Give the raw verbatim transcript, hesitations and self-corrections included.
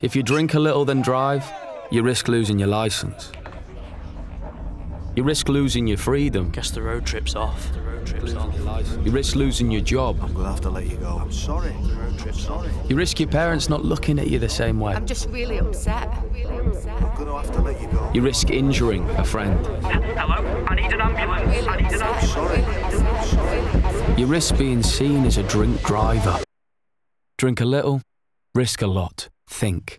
If you drink a little then drive, you risk losing your licence. You risk losing your freedom. Guess the road trip's off. The road trip's off. You risk losing your job. I'm gonna have to let you go. I'm sorry. The road trip's off. You risk your parents not looking at you the same way. I'm just really upset. Really upset. I'm gonna have to let you go. You risk injuring a friend. Hello? I need an ambulance. Really I need an upset. ambulance. Sorry. Really upset. Really upset. You risk being seen as a drink driver. Drink a little, risk a lot. Think.